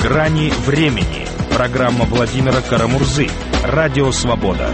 «Грани времени». Программа Владимира Карамурзы. Радио «Свобода».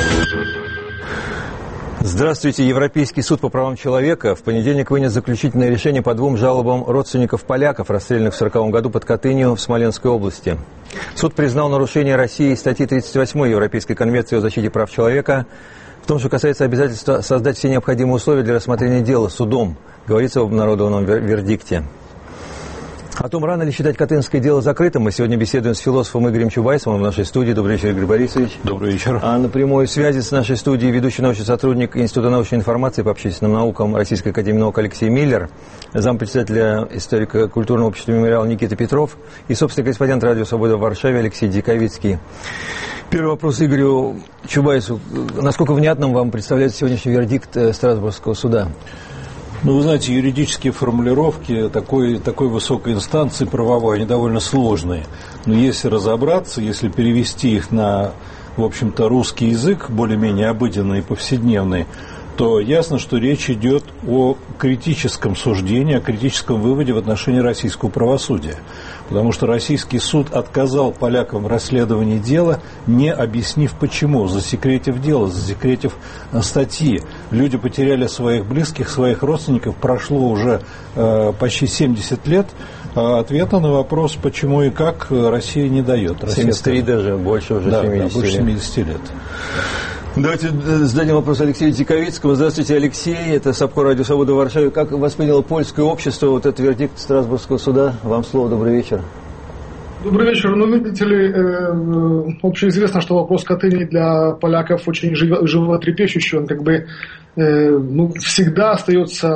Здравствуйте. Европейский суд по правам человека в понедельник вынес заключительное решение по двум жалобам родственников поляков, расстрелянных в 1940 году под Катынью в Смоленской области. Суд признал нарушение России статьи 38 Европейской конвенции о защите прав человека в том, что касается обязательства создать все необходимые условия для рассмотрения дела судом, говорится в обнародованном вердикте. О том, рано ли считать катынское дело закрытым, мы сегодня беседуем с философом Игорем Чубайсовым в нашей студии. Добрый вечер, Игорь Борисович. Добрый вечер. А на прямой связи с нашей студией ведущий научный сотрудник Института научной информации по общественным наукам Российской академии наук Алексей Миллер, зампредседателя историко-культурного общества «Мемориал» Никита Петров и собственный корреспондент радио «Свобода» в Варшаве Алексей Диковицкий. Первый вопрос Игорю Чубайсову. Насколько внятным вам представляется сегодняшний вердикт Страсбургского суда? Ну, вы знаете, юридические формулировки такой высокой инстанции правовой, они довольно сложные. Но если разобраться, если перевести их на, в общем-то, русский язык, более-менее обыденный и повседневный, то ясно, что речь идет о критическом суждении, о критическом выводе в отношении российского правосудия. Потому что российский суд отказал полякам в расследовании дела, не объяснив почему, засекретив дело, засекретив статьи. Люди потеряли своих близких, своих родственников, прошло уже почти 70 лет. А ответа на вопрос, почему и как, Россия не дает. 73 даже, больше уже 70 да, больше 70 лет. Давайте зададим вопрос Алексею Диковицкому. Здравствуйте, Алексей. Это САПКО «Радио Свобода» в Варшаве. Как восприняло польское общество вот этот вердикт Страсбургского суда? Вам слово. Добрый вечер. Добрый вечер. Ну, видите ли, общеизвестно, что вопрос Катыни для поляков очень животрепещущий. Он как бы всегда остается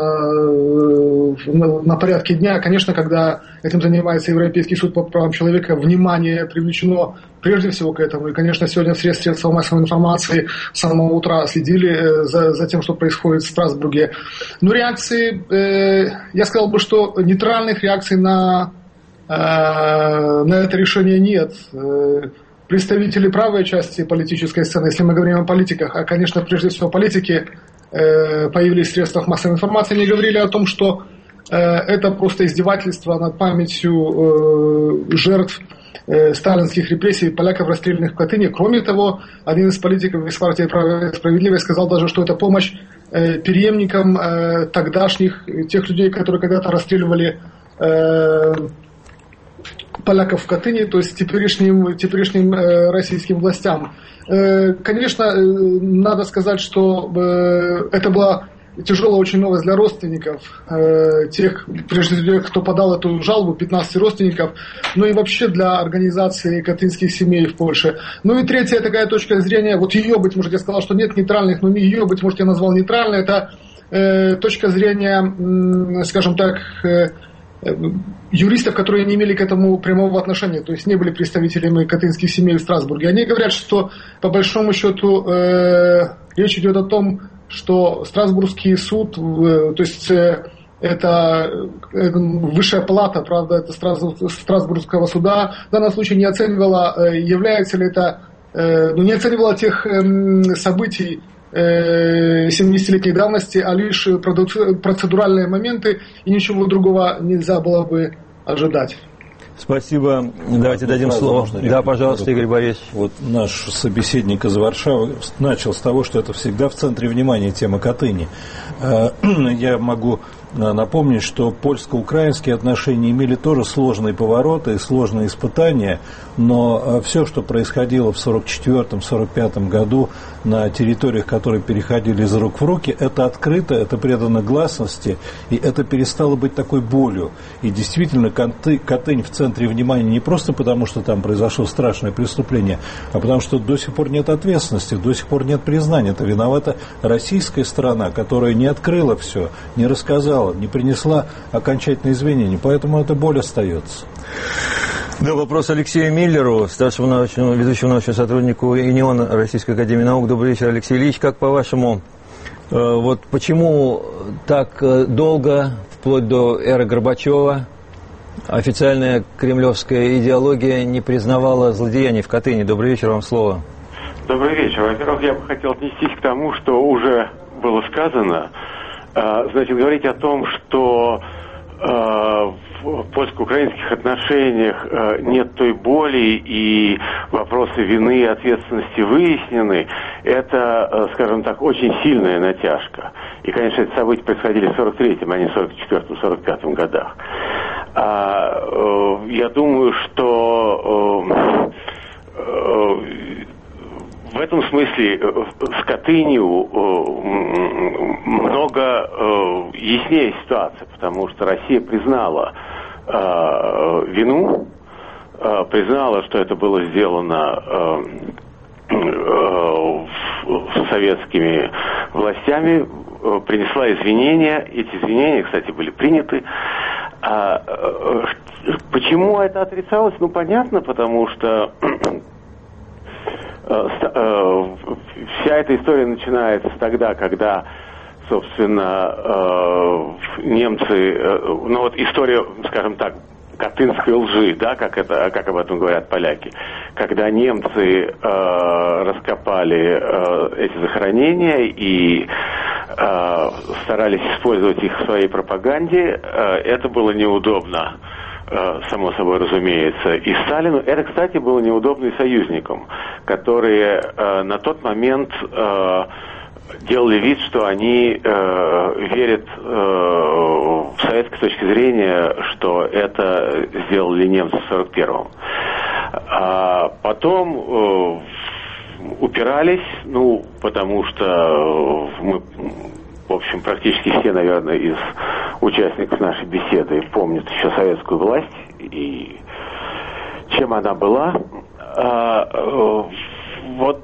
на порядке дня. Конечно, когда этим занимается Европейский суд по правам человека, внимание привлечено прежде всего к этому. И, конечно, сегодня средства массовой информации с самого утра следили за тем, что происходит в Страсбурге. Но реакции, я сказал бы, что нейтральных реакций на это решение нет. Представители правой части политической сцены, если мы говорим о политиках, а, конечно, прежде всего политики, появились в средствах массовой информации, они говорили о том, что это просто издевательство над памятью жертв сталинских репрессий поляков, расстрелянных в Катыни. Кроме того, один из политиков из партии «Право и справедливость» сказал даже, что это помощь преемникам тогдашних, тех людей, которые когда-то расстреливали поляков в Катыни, то есть теперешним российским властям. Конечно, надо сказать, что это была тяжелая очень новость для родственников, прежде всего, кто подал эту жалобу, 15 родственников, но и вообще для организации катынских семей в Польше. Ну и третья такая точка зрения, вот ее, быть может, я сказал, что нет нейтральных, но ее, быть может, я назвал нейтральной, это точка зрения, скажем так, юристов, которые не имели к этому прямого отношения, то есть не были представителями катынских семей в Страсбурге. Они говорят, что по большому счету речь идет о том, что Страсбургский суд, то есть это высшая палата, правда, это Страсбургского суда, в данном случае не оценивала, является ли это, не оценивала тех событий 70-летней давности, а лишь процедуральные моменты, и ничего другого нельзя было бы ожидать. Спасибо. Давайте дадим слово. Да, пожалуйста, Игорь Борисович. Вот наш собеседник из Варшавы начал с того, что это всегда в центре внимания тема Катыни. Я могу напомнить, что польско-украинские отношения имели тоже сложные повороты и сложные испытания, но все, что происходило в 1944-1945 году на территориях, которые переходили из рук в руки, это открыто, это предано гласности, и это перестало быть такой болью. И действительно, Катынь в центре внимания не просто потому, что там произошло страшное преступление, а потому что до сих пор нет ответственности, до сих пор нет признания. Это виновата российская сторона, которая не открыла все, не рассказала, не принесла окончательные извинения, поэтому эта боль остается. Да, вопрос Алексею Миллеру, старшему ведущему научному сотруднику ИНИОН Российской академии наук. Добрый вечер, Алексей Ильич. Как по-вашему, вот почему так долго, вплоть до эры Горбачева, официальная кремлевская идеология не признавала злодеяний в Катыни? Добрый вечер, вам слово. Добрый вечер. Во-первых, я бы хотел отнестись к тому, что уже было сказано. Значит, говорить о том, что в в польско-украинских отношениях нет той боли и вопросы вины и ответственности выяснены, это, скажем так, очень сильная натяжка. И, конечно, эти события происходили в 43-м, а не в 44-45 годах. Я думаю, что в этом смысле с Катынью много яснее ситуация, потому что Россия признала вину, признала, что это было сделано советскими властями, принесла извинения. Эти извинения, кстати, были приняты. Почему это отрицалось? Ну, понятно, потому что вся эта история начинается тогда, когда, собственно, немцы, ну вот история, скажем так, катынской лжи, да, как об этом говорят поляки, когда немцы раскопали эти захоронения и старались использовать их в своей пропаганде, это было неудобно, само собой разумеется, и Сталину. Это, кстати, было неудобно и союзникам, которые на тот момент делали вид, что они верят с советской точки зрения, что это сделали немцы в 41-м. А потом упирались, ну, потому что мы, в общем, практически все, наверное, из участников нашей беседы помнят еще советскую власть и чем она была. Вот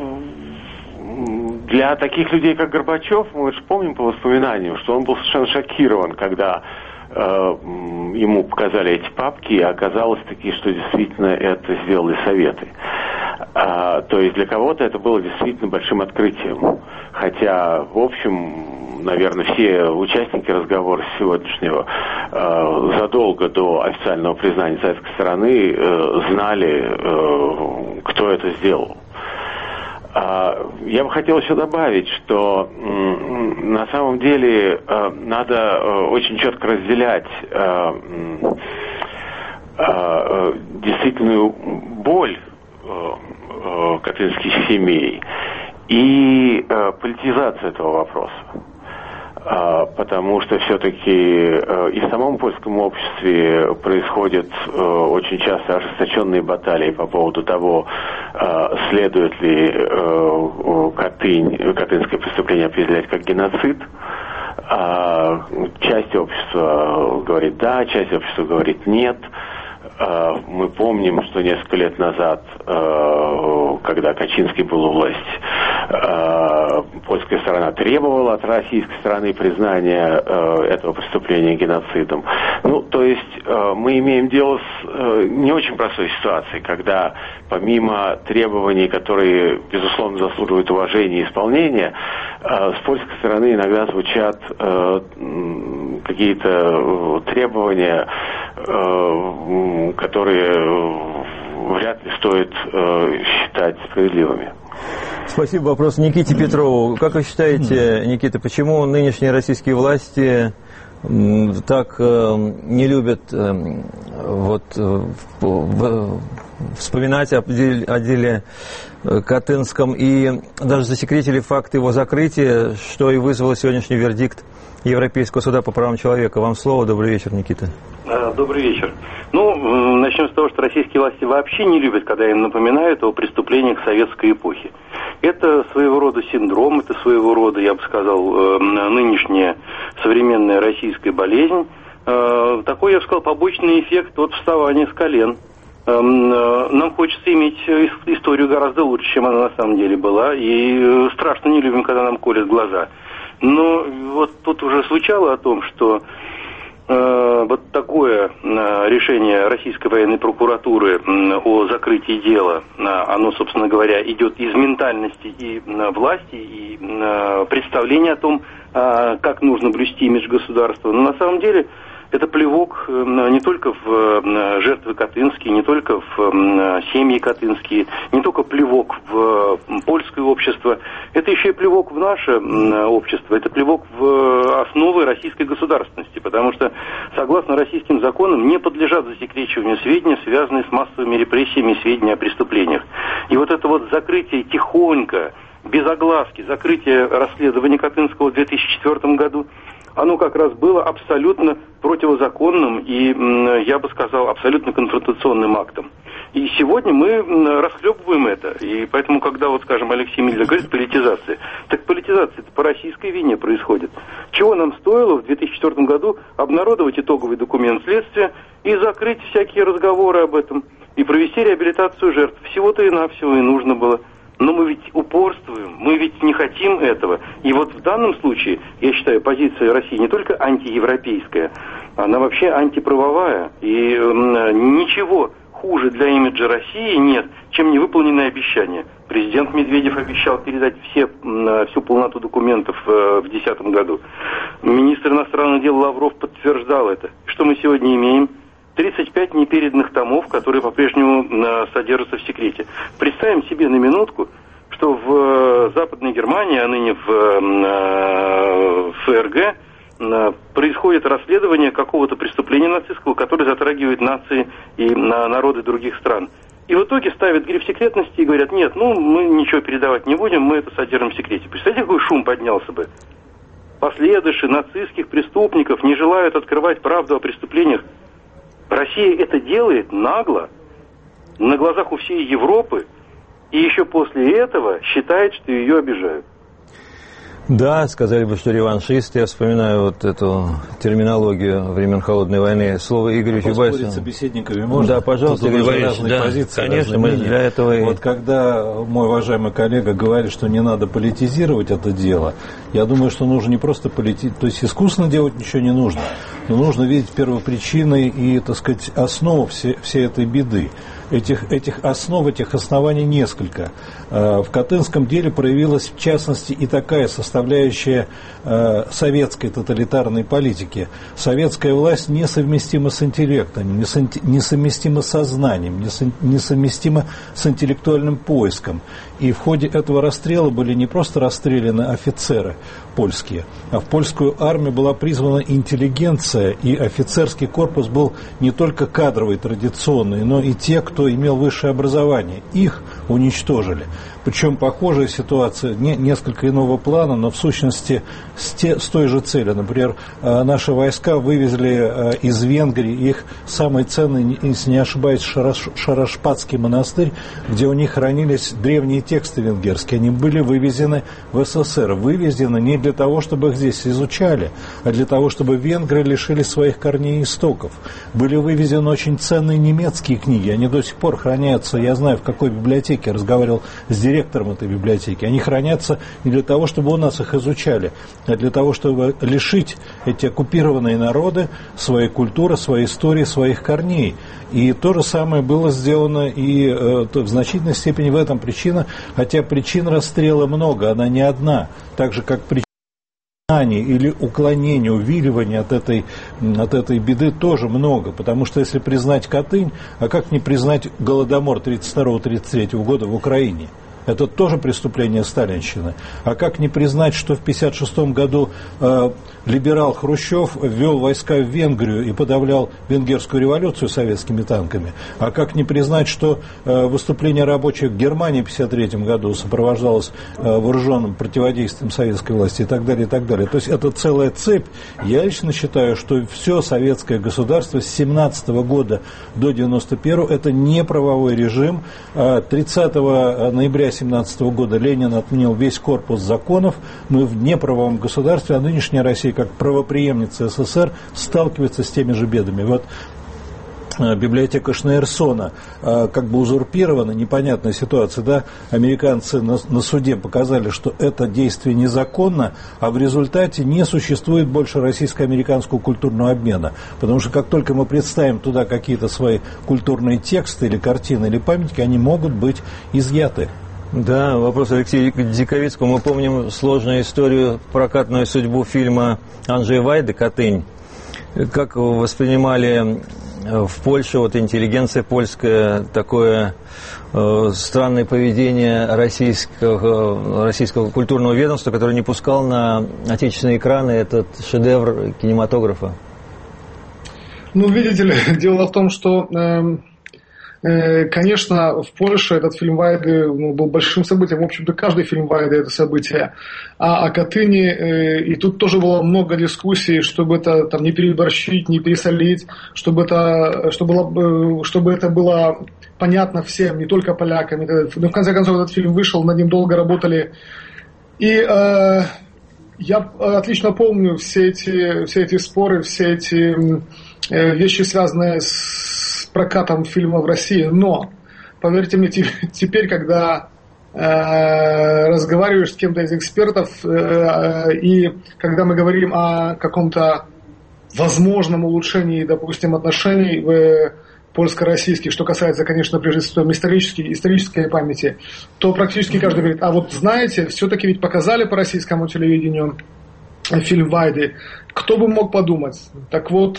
для таких людей, как Горбачев, мы же помним по воспоминаниям, что он был совершенно шокирован, когда ему показали эти папки, и оказалось таки, что действительно это сделали Советы. То есть для кого-то это было действительно большим открытием. Хотя, в общем, наверное, все участники разговора сегодняшнего задолго до официального признания советской стороны знали, кто это сделал. Я бы хотел еще добавить, что на самом деле надо очень четко разделять действительную боль катынских семей и политизацию этого вопроса. Потому что все-таки и в самом польском обществе происходят очень часто ожесточенные баталии по поводу того, следует ли катынское преступление определять как геноцид. Часть общества говорит да, часть общества говорит нет. Мы помним, что несколько лет назад, когда Качинский был у власти, польская сторона требовала от российской стороны признания этого преступления геноцидом. Ну, то есть мы имеем дело с не очень простой ситуацией, когда помимо требований, которые, безусловно, заслуживают уважения и исполнения, с польской стороны иногда звучат какие-то требования, которые вряд ли стоит считать справедливыми. Спасибо. Вопрос Никите Петрову. Как вы считаете, Никита, почему нынешние российские власти так не любят вспоминать о деле Катынском и даже засекретили факт его закрытия, что и вызвало сегодняшний вердикт Европейского суда по правам человека? Вам слово. Добрый вечер, Никита. Добрый вечер. Ну, начнем с того, что российские власти вообще не любят, когда им напоминают о преступлениях советской эпохи. Это своего рода синдром, это своего рода, я бы сказал, нынешняя современная российская болезнь. Такой, я бы сказал, побочный эффект от вставания с колен. Нам хочется иметь историю гораздо лучше, чем она на самом деле была, и страшно не любим, когда нам колят глаза. Но вот тут уже звучало о том, что вот такое решение российской военной прокуратуры о закрытии дела, оно, собственно говоря, идет из ментальности и власти, и представления о том, как нужно блюсти имидж государства. Но на самом деле это плевок не только в жертвы катынские, не только в семьи катынские, не только плевок в польское общество, это еще и плевок в наше общество, это плевок в основы российской государственности, потому что согласно российским законам, не подлежат засекречиванию сведения, связанные с массовыми репрессиями и сведения о преступлениях. И вот это вот закрытие тихонько, без огласки, закрытие расследования Катынского в 2004 году, оно как раз было абсолютно противозаконным и, я бы сказал, абсолютно конфронтационным актом. И сегодня мы расхлебываем это. И поэтому, когда, вот, скажем, Алексей Миллер говорит политизация, так политизация это по российской вине происходит. Чего нам стоило в 2004 году обнародовать итоговый документ следствия и закрыть всякие разговоры об этом, и провести реабилитацию жертв. Всего-то и навсего и нужно было. Но мы ведь упорствуем, мы ведь не хотим этого. И вот в данном случае, я считаю, позиция России не только антиевропейская, она вообще антиправовая. И ничего хуже для имиджа России нет, чем невыполненные обещания. Президент Медведев обещал передать всю полноту документов в 2010 году. Министр иностранных дел Лавров подтверждал это. Что мы сегодня имеем? 35 непереданных томов, которые по-прежнему содержатся в секрете. Представим себе на минутку, что в Западной Германии, а ныне в ФРГ, происходит расследование какого-то преступления нацистского, которое затрагивает нации и народы других стран. И в итоге ставят гриф секретности и говорят: нет, мы ничего передавать не будем, мы это содержим в секрете. Представляете, какой шум поднялся бы? Последующие нацистских преступников не желают открывать правду о преступлениях. Россия это делает нагло, на глазах у всей Европы, и еще после этого считает, что ее обижают. Да, сказали бы, что реваншист. Я вспоминаю вот эту терминологию времен Холодной войны. Слово Игорю Чубайсу. С собеседниками можно? Да, пожалуйста, Игорь Борисович. Да, позиции, конечно, мы для этого... Вот когда мой уважаемый коллега говорит, что не надо политизировать это дело, я думаю, что нужно не просто политизировать, то есть искусственно делать ничего не нужно, но нужно видеть первопричины и, так сказать, основу всей этой беды. Этих оснований несколько. В Катынском деле проявилась, в частности, и такая составляющая советской тоталитарной политики. Советская власть несовместима с интеллектом, несовместима с сознанием, несовместима с интеллектуальным поиском. И в ходе этого расстрела были не просто расстреляны офицеры польские, а в польскую армию была призвана интеллигенция, и офицерский корпус был не только кадровый, традиционный, но и те, кто имел высшее образование. Их уничтожили. Причем похожая ситуация, несколько иного плана, но в сущности с той же целью. Например, наши войска вывезли из Венгрии их самый ценный, если не ошибаюсь, Шарашпатский монастырь, где у них хранились древние тексты венгерские. Они были вывезены в СССР. Вывезены не для того, чтобы их здесь изучали, а для того, чтобы венгры лишились своих корней и истоков. Были вывезены очень ценные немецкие книги. Они до сих пор хранятся, я знаю, в какой библиотеке, разговаривал с директором этой библиотеки. Они хранятся не для того, чтобы у нас их изучали, а для того, чтобы лишить эти оккупированные народы своей культуры, своей истории, своих корней. И то же самое было сделано и в значительной степени в этом причина, хотя причин расстрела много, она не одна. Так же, как причин или уклонения, увиливания от этой беды тоже много. Потому что если признать Катынь, а как не признать Голодомор 1932-1933 года в Украине? Это тоже преступление сталинщины. А как не признать, что в 1956 году либерал Хрущев ввел войска в Венгрию и подавлял венгерскую революцию советскими танками? А как не признать, что выступление рабочих в Германии в 1953 году сопровождалось вооруженным противодействием советской власти и так далее, и так далее. То есть это целая цепь. Я лично считаю, что все советское государство с 1917 года до 1991 это не правовой режим. 30 ноября 1917 года Ленин отменил весь корпус законов. Мы в неправовом государстве, а нынешняя Россия, как правопреемница СССР, сталкивается с теми же бедами. Вот библиотека Шнейерсона как бы узурпирована, непонятная ситуация, да, американцы на суде показали, что это действие незаконно, а в результате не существует больше российско-американского культурного обмена, потому что как только мы представим туда какие-то свои культурные тексты или картины или памятники, они могут быть изъяты. Да, вопрос Алексею Диковицкому. Мы помним сложную историю, прокатную судьбу фильма Анджея Вайды «Катынь». Как воспринимали в Польше, вот интеллигенция польская, такое странное поведение российского культурного ведомства, которое не пускал на отечественные экраны этот шедевр кинематографа? Ну, видите ли, дело в том, что, конечно, в Польше этот фильм Вайды был большим событием. В общем-то, каждый фильм Вайды – это событие. А о Катыни, и тут тоже было много дискуссий, чтобы это там не переборщить, не пересолить, чтобы это было понятно всем, не только полякам. Но в конце концов этот фильм вышел, над ним долго работали. И я отлично помню все эти споры, все эти вещи, связанные с прокатом фильма в России. Но, поверьте мне, теперь, когда разговариваешь с кем-то из экспертов, и когда мы говорим о каком-то возможном улучшении, допустим, отношений в польско-российских, что касается, конечно, прежде всего исторической памяти, то практически каждый говорит, а вот знаете, все-таки ведь показали по российскому телевидению фильм Вайды. Кто бы мог подумать? Так вот,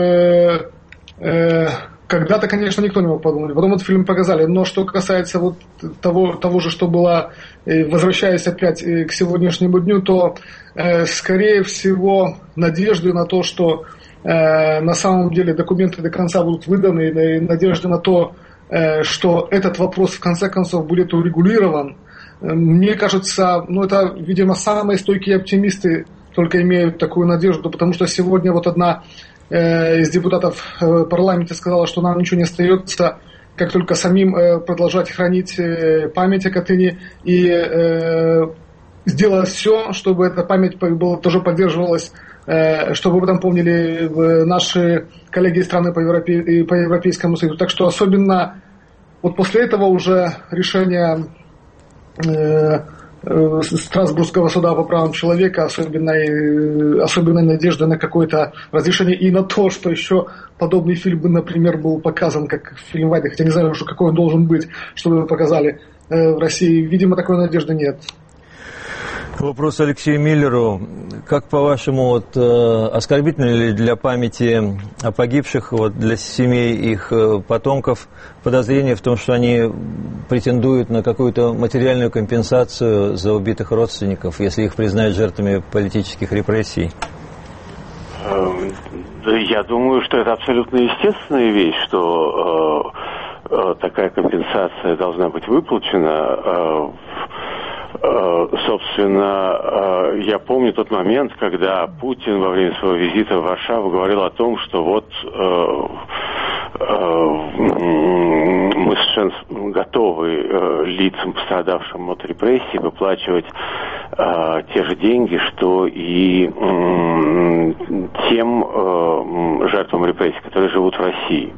когда-то, конечно, никто не мог подумать. Потом этот фильм показали. Но что касается вот того же, что было, возвращаясь опять к сегодняшнему дню, то, скорее всего, надежды на то, что на самом деле документы до конца будут выданы, надежды на то, что этот вопрос в конце концов будет урегулирован, мне кажется, это, видимо, самые стойкие оптимисты только имеют такую надежду, потому что сегодня вот одна из депутатов в парламенте сказала, что нам ничего не остается, как только самим продолжать хранить память о Катыни и сделать все, чтобы эта память тоже поддерживалась, чтобы об этом помнили наши коллеги из страны по Европейскому Союзу. Так что особенно вот после этого уже решение Страсбургского суда по правам человека, особенной надежды на какое-то разрешение и на то, что еще подобный фильм, например, был показан как фильм Вайды, хотя не знаю уже, какой он должен быть, чтобы его показали в России. Видимо, такой надежды нет. Вопрос Алексею Миллеру. Как, по-вашему, оскорбительно ли для памяти о погибших, для семей их потомков, подозрение в том, что они претендуют на какую-то материальную компенсацию за убитых родственников, если их признают жертвами политических репрессий? Я думаю, что это абсолютно естественная вещь, что такая компенсация должна быть выплачена. Собственно, я помню тот момент, когда Путин во время своего визита в Варшаву говорил о том, что мы совершенно готовы лицам, пострадавшим от репрессий, выплачивать те же деньги, что и тем жертвам репрессий, которые живут в России.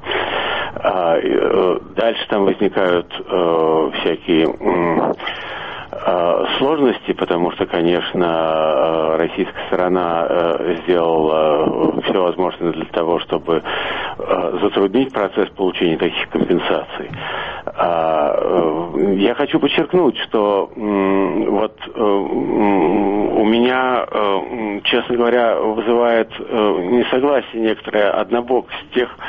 Дальше там возникают всякие сложности, потому что, конечно, российская сторона сделала все возможное для того, чтобы затруднить процесс получения таких компенсаций. Я хочу подчеркнуть, что у меня, честно говоря, вызывает несогласие некоторая однобокость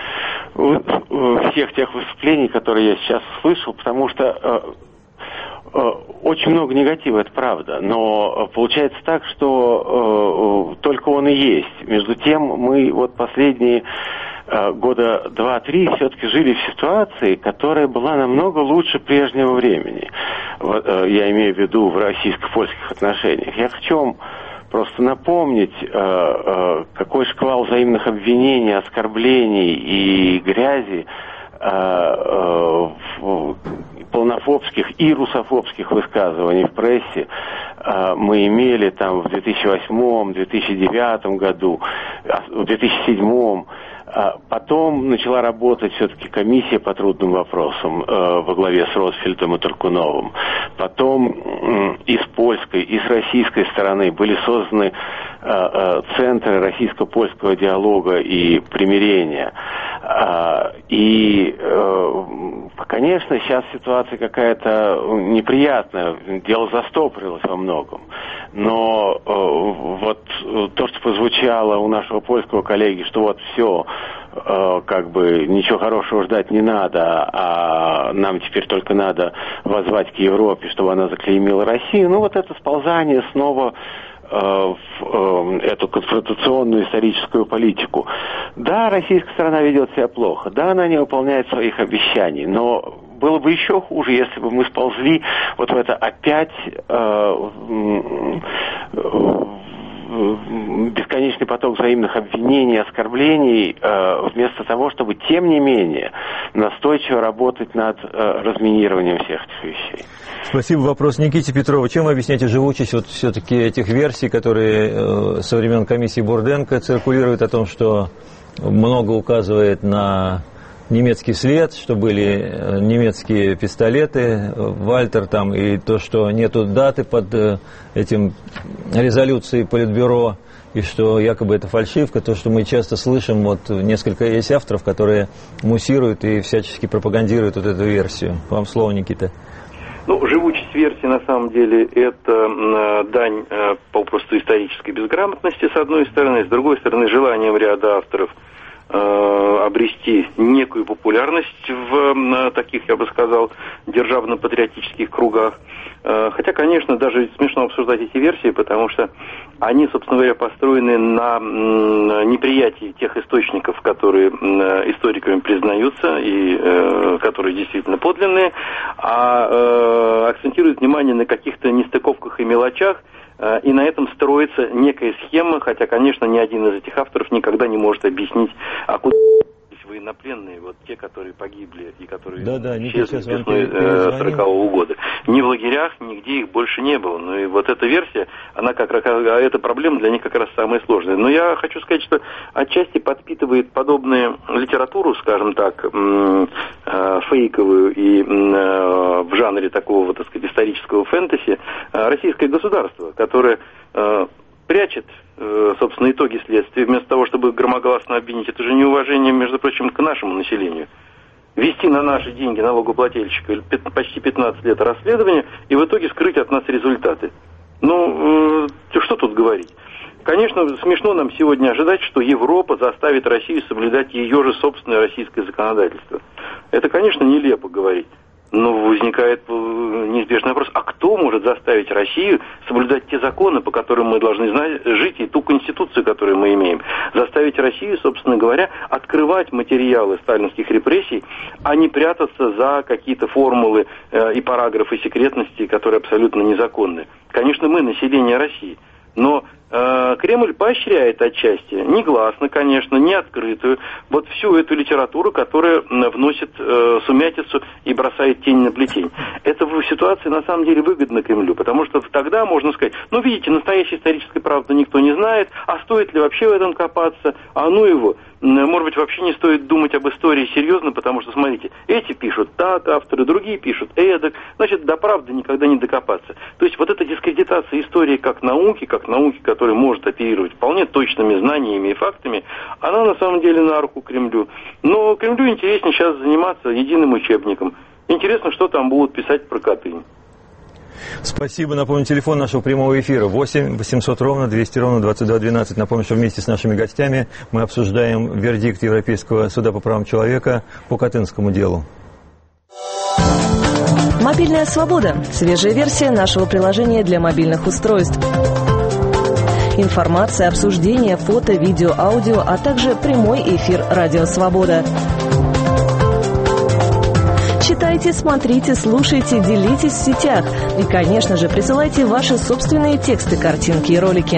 всех тех выступлений, которые я сейчас слышал, потому что очень много негатива, это правда, но получается так, что только он и есть. Между тем, мы последние года 2-3 все-таки жили в ситуации, которая была намного лучше прежнего времени. Я имею в виду в российско-польских отношениях. Я хочу вам просто напомнить, какой шквал взаимных обвинений, оскорблений и грязи, полнофобских и русофобских высказываний в прессе мы имели там в 2008, 2009 году, в 2007. Потом начала работать все-таки комиссия по трудным вопросам во главе с Ротфельдом и Туркуновым. Потом и с польской, и с российской стороны были созданы центры российско-польского диалога и примирения. И, конечно, сейчас ситуация какая-то неприятная, дело застопорилось во многом. Но то, что прозвучало у нашего польского коллеги, что все, ничего хорошего ждать не надо, а нам теперь только надо воззвать к Европе, чтобы она заклеймила Россию, это сползание снова в эту конфронтационную историческую политику. Да, российская сторона ведет себя плохо, да, она не выполняет своих обещаний, но было бы еще хуже, если бы мы сползли вот в это опять бесконечный поток взаимных обвинений, оскорблений, вместо того, чтобы, тем не менее, настойчиво работать над разминированием всех этих вещей. Спасибо. Вопрос Никите Петрову. Чем вы объясняете живучесть вот все-таки этих версий, которые со времен комиссии Бурденко циркулируют о том, что много указывает на немецкий след, что были немецкие пистолеты, Вальтер там, и то, что нету даты под этим резолюцией Политбюро, и что якобы это фальшивка, то, что мы часто слышим, вот несколько есть авторов, которые муссируют и всячески пропагандируют вот эту версию. Вам слово, Никита. Ну, живучесть версии, на самом деле, это дань попросту исторической безграмотности, с одной стороны, с другой стороны, желанием ряда авторов обрести некую популярность в таких, я бы сказал, державно-патриотических кругах. Хотя, конечно, даже смешно обсуждать эти версии, потому что они, собственно говоря, построены на неприятии тех источников, которые историками признаются и которые действительно подлинные, а акцентируют внимание на каких-то нестыковках и мелочах, и на этом строится некая схема, хотя, конечно, ни один из этих авторов никогда не может объяснить, а куда военнопленные, вот те, которые погибли и которые исчезли весной 40-го года. Ни в лагерях, нигде их больше не было. Ну и вот эта версия, она эта проблема для них как раз самая сложная. Но я хочу сказать, что отчасти подпитывает подобную литературу, скажем так, фейковую и в жанре такого, так сказать, исторического фэнтези, российское государство, которое прячет, собственно, итоги следствия, вместо того, чтобы громогласно обвинить. Это же неуважение, между прочим, к нашему населению. Вести на наши деньги налогоплательщика почти 15 лет расследования и в итоге скрыть от нас результаты. Ну, что тут говорить? Конечно, смешно нам сегодня ожидать, что Европа заставит Россию соблюдать ее же собственное российское законодательство. Это, конечно, нелепо говорить. Но возникает неизбежный вопрос, а кто может заставить Россию соблюдать те законы, по которым мы должны жить, и ту конституцию, которую мы имеем? Заставить Россию, собственно говоря, открывать материалы сталинских репрессий, а не прятаться за какие-то формулы и параграфы секретности, которые абсолютно незаконны. Конечно, мы население России, но Кремль поощряет отчасти, негласно, конечно, не открытую, вот всю эту литературу, которая вносит сумятицу и бросает тень на плетень. Эта ситуация на самом деле выгодна Кремлю, потому что тогда можно сказать, ну видите, настоящей исторической правды никто не знает, а стоит ли вообще в этом копаться, а ну его. Может быть, вообще не стоит думать об истории серьезно, потому что, смотрите, эти пишут так, авторы, другие пишут эдак, значит, до правды никогда не докопаться. То есть вот эта дискредитация истории как науки, которая может оперировать вполне точными знаниями и фактами, она на самом деле на руку Кремлю. Но Кремлю интереснее сейчас заниматься единым учебником. Интересно, что там будут писать про Катынь. Спасибо. Напомню, телефон нашего прямого эфира 8 800 ровно 200 ровно 2212. Напомню, что вместе с нашими гостями мы обсуждаем вердикт Европейского суда по правам человека по Катынскому делу. Мобильная свобода. Свежая версия нашего приложения для мобильных устройств. Информация, обсуждение, фото, видео, аудио, а также прямой эфир «Радио Свобода». Читайте, смотрите, слушайте, делитесь в сетях. И, конечно же, присылайте ваши собственные тексты, картинки и ролики.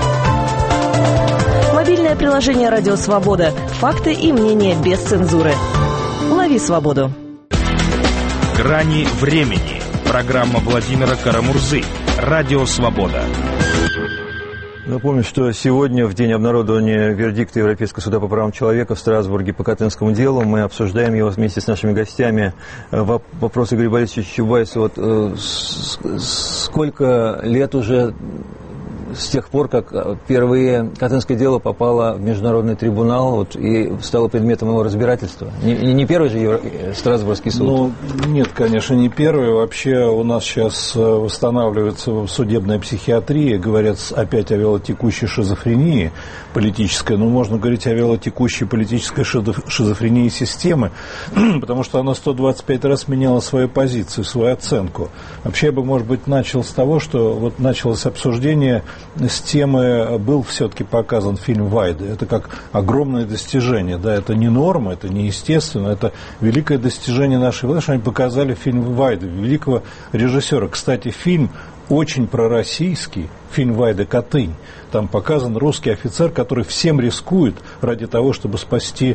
Мобильное приложение «Радио Свобода». Факты и мнения без цензуры. Лови свободу. «Грани времени». Программа Владимира Карамурзы. «Радио Свобода». Напомню, что сегодня, в день обнародования вердикта Европейского суда по правам человека в Страсбурге по Катынскому делу, мы обсуждаем его вместе с нашими гостями. Вопрос Игоря Борисовича Чубайса. Вот сколько лет уже с тех пор, как впервые Катынское дело попало в Международный трибунал вот, и стало предметом его разбирательства? Не первый же Страсбургский суд? Ну, нет, конечно, не первый. Вообще у нас сейчас восстанавливается судебная психиатрия. Говорят опять о вялотекущей шизофрении политической. Но можно говорить о вялотекущей политической шизофрении системы, потому что она 125 раз меняла свою позицию, свою оценку. Вообще я бы, может быть, начал с того, что вот началось обсуждение с темы был все-таки показан фильм Вайды. Это как огромное достижение. Да, это не норма, это не естественно, это великое достижение нашей власти, что они показали фильм Вайды, великого режиссера. Кстати, фильм очень пророссийский, фильм Вайды «Катынь». Там показан русский офицер, который всем рискует ради того, чтобы спасти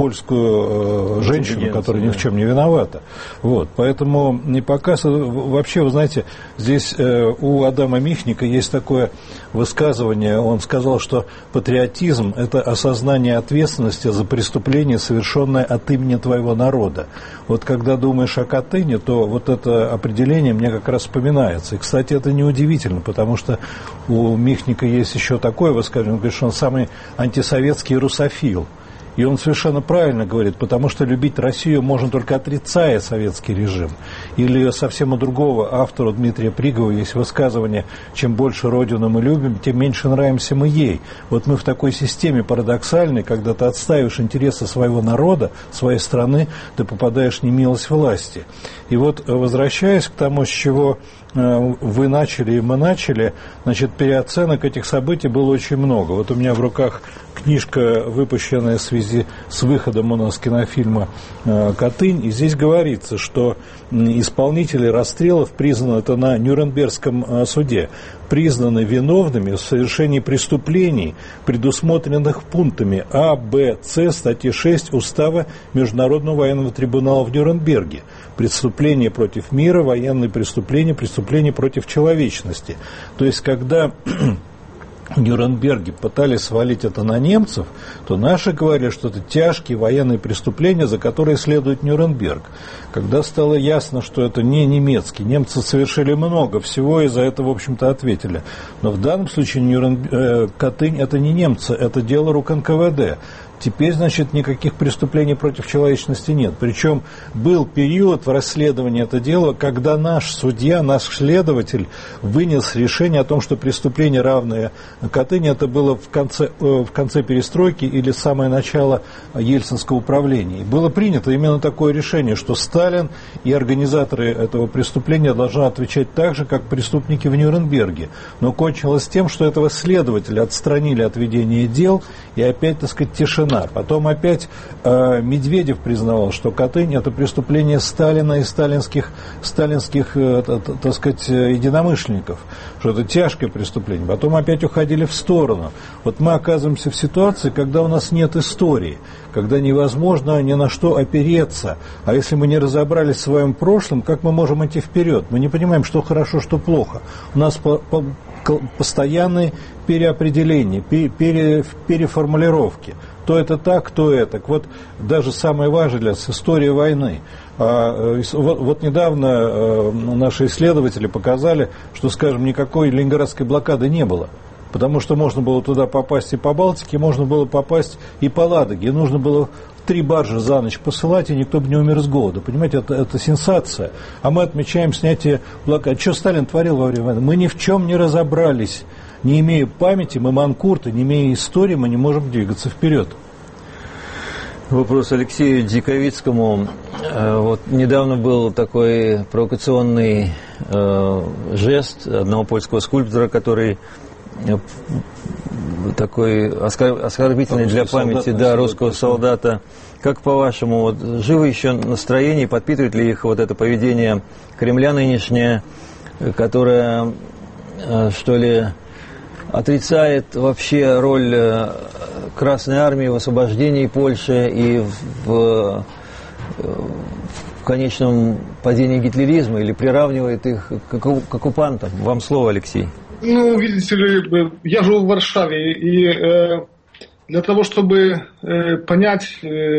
польскую женщину, которая ни в чем не виновата. Вот. Поэтому не показ... Вообще, вы знаете, здесь у Адама Михника есть такое высказывание. Он сказал, что патриотизм – это осознание ответственности за преступление, совершенное от имени твоего народа. Вот когда думаешь о Катыни, то вот это определение мне как раз вспоминается. И, кстати, это неудивительно, потому что у Михника есть еще такое высказывание, он говорит, что он самый антисоветский русофил. И он совершенно правильно говорит, потому что любить Россию можно только отрицая советский режим. Или совсем у другого автора Дмитрия Пригова есть высказывание: чем больше Родину мы любим, тем меньше нравимся мы ей. Вот мы в такой системе парадоксальной, когда ты отстаиваешь интересы своего народа, своей страны, ты попадаешь в немилость власти. И вот, возвращаясь к тому, с чего вы начали и мы начали, значит, переоценок этих событий было очень много. Вот у меня в руках книжка, выпущенная в связи с выходом у нас кинофильма «Катынь», и здесь говорится, что исполнители расстрелов признаны, это на Нюрнбергском суде, признаны виновными в совершении преступлений, предусмотренных пунктами А, Б, С статьи 6 Устава Международного военного трибунала в Нюрнберге. Преступления против мира, военные преступления, преступления против человечности. То есть, когда в Нюрнберге пытались свалить это на немцев, то наши говорили, что это тяжкие военные преступления, за которые следует Нюрнберг. Когда стало ясно, что это не немецкие, немцы совершили много всего и за это, в общем-то, ответили. Но в данном случае Катынь – это не немцы, это дело рук НКВД. Теперь, значит, никаких преступлений против человечности нет. Причем был период в расследовании этого дела, когда наш судья, наш следователь вынес решение о том, что преступление, равное Катыни, это было в конце перестройки или самое начало ельцинского управления. И было принято именно такое решение, что Сталин и организаторы этого преступления должны отвечать так же, как преступники в Нюрнберге. Но кончилось тем, что этого следователя отстранили от ведения дел, и опять, так сказать, тишина. Потом опять Медведев признавал, что Катынь – это преступление Сталина и сталинских так сказать, единомышленников, что это тяжкое преступление. Потом опять уходили в сторону. Вот мы оказываемся в ситуации, когда у нас нет истории, когда невозможно ни на что опереться. А если мы не разобрались в своем прошлом, как мы можем идти вперед? Мы не понимаем, что хорошо, что плохо. У нас постоянные переопределения, переформулировки. То это так, то это. Вот даже самое важное для нас – история войны. Вот недавно наши исследователи показали, что, скажем, никакой ленинградской блокады не было. Потому что можно было туда попасть и по Балтике, можно было попасть и по Ладоге. И нужно было 3 баржи за ночь посылать, и никто бы не умер с голода. Понимаете, это сенсация. А мы отмечаем снятие блокады. Что Сталин творил во время войны? Мы ни в чем не разобрались. Не имея памяти, мы манкурты, не имея истории, мы не можем двигаться вперед. Вопрос Алексею Диковицкому. Вот недавно был такой провокационный жест одного польского скульптора, который такой оскорбительный для памяти русского солдата. Как по-вашему, вот, живо еще настроение, подпитывает ли их вот это поведение Кремля нынешнее, которое, что ли, отрицает вообще роль Красной Армии в освобождении Польши и в конечном падении гитлеризма, или приравнивает их к оккупантам? Вам слово, Алексей. Ну, видите ли, я живу в Варшаве, и для того, чтобы понять,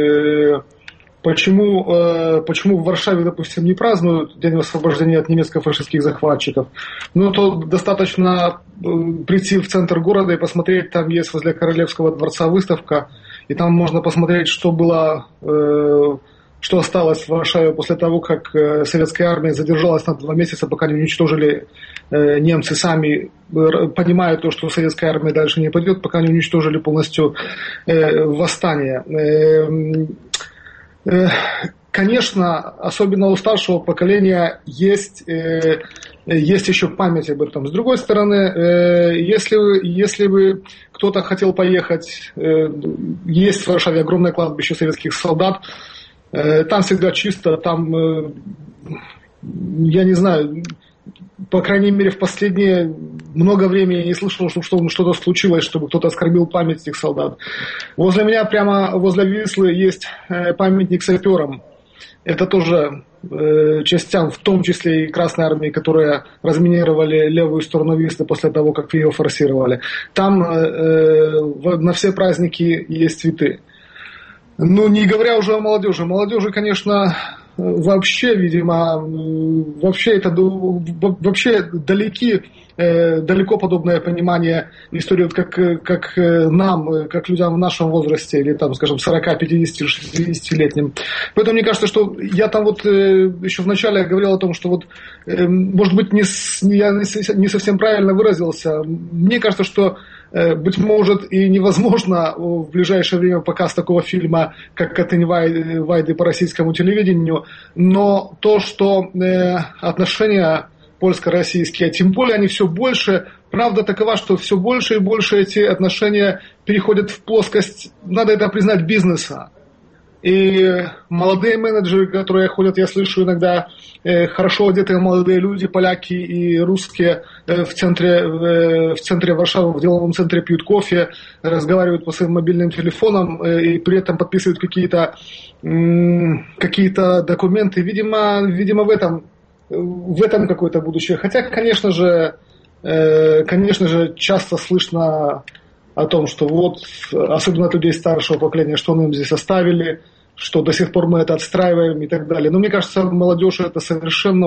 почему в Варшаве, допустим, не празднуют День освобождения от немецко-фашистских захватчиков, ну, то достаточно прийти в центр города и посмотреть, там есть возле Королевского дворца выставка, и там можно посмотреть, что было, что осталось в Варшаве после того, как советская армия задержалась на 2 месяца, пока не уничтожили немцы сами, понимая то, что советская армия дальше не пойдет, пока не уничтожили полностью восстание. Конечно, особенно у старшего поколения есть есть еще память об этом. С другой стороны, если бы кто-то хотел поехать, есть в Варшаве огромное кладбище советских солдат, там всегда чисто, там, я не знаю, по крайней мере, в последнее много времени я не слышал, что что-то случилось, чтобы кто-то оскорбил память этих солдат. Возле меня, прямо возле Вислы, есть памятник саперам. Это тоже частям, в том числе и Красной Армии, которые разминировали левую сторону Вислы после того, как ее форсировали. Там на все праздники есть цветы. Ну, не говоря уже о молодежи. Молодежи, конечно, вообще, видимо, вообще далеко подобное понимание истории, вот как нам, как людям в нашем возрасте, или там, скажем, 40, 50, 60-летним. Поэтому мне кажется, что я там вот еще вначале говорил о том, что вот, может быть, я не совсем правильно выразился. Мне кажется, что быть может и невозможно в ближайшее время показ такого фильма, как «Катынь Вайды» по российскому телевидению, но то, что отношения польско-российские, тем более они все больше, правда такова, что все больше и больше эти отношения переходят в плоскость, надо это признать, бизнеса. И молодые менеджеры, которые ходят, я слышу иногда, хорошо одетые молодые люди, поляки и русские, в центре Варшавы, в деловом центре пьют кофе, разговаривают по своим мобильным телефонам и при этом подписывают какие-то документы. Видимо, в этом какое-то будущее. Хотя, конечно же, часто слышно о том, что вот, особенно от людей старшего поколения, что мы им здесь оставили, что до сих пор мы это отстраиваем и так далее. Но мне кажется, молодежь это совершенно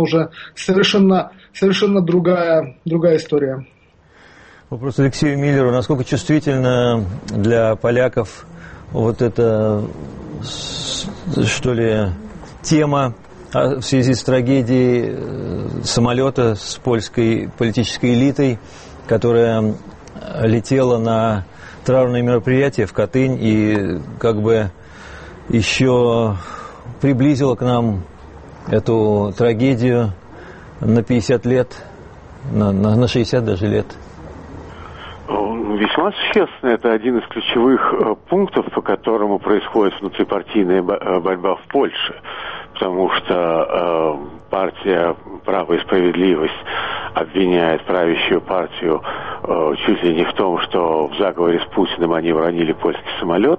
другая история. Вопрос Алексею Миллеру. Насколько чувствительна для поляков вот эта, что ли, тема в связи с трагедией самолета с польской политической элитой, которая летела на траурное мероприятие в Катынь и как бы еще приблизила к нам эту трагедию на 50 лет, на 60 даже лет? Весьма существенно. Это один из ключевых пунктов, по которому происходит внутрипартийная борьба в Польше. Потому что партия «Право и справедливость» обвиняет правящую партию чуть ли не в том, что в заговоре с Путиным они уронили польский самолет.